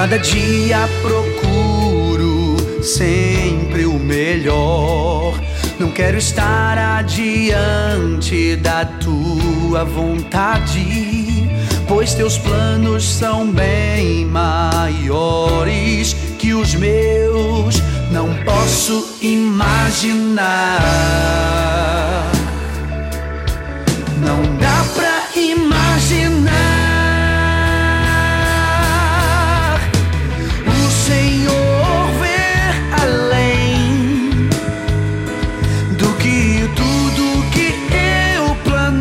cada dia procuro sempre o melhor. Não quero estar adiante da tua vontade, pois teus planos são bem maiores que os meus. Não posso imaginar, não dá pra imaginar o Senhor ver além do que tudo que eu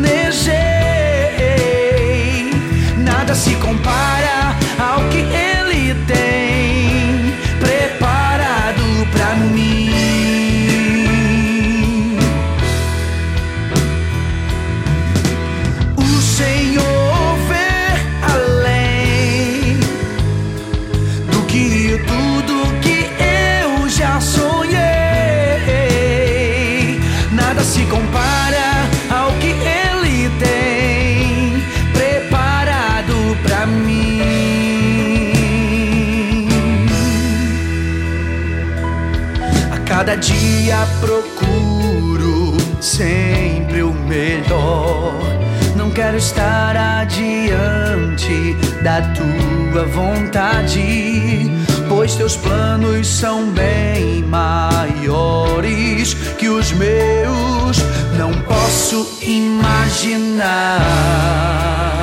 planejei. Nada se compara ao que Ele tem preparado pra mim. O Senhor vê além do que tudo que eu já sonhei. Nada se compara ao que Ele tem preparado pra mim. A cada dia procuro sempre o melhor. Não quero estar adiante da tua vontade, pois teus planos são bem maiores que os meus. Não posso imaginar,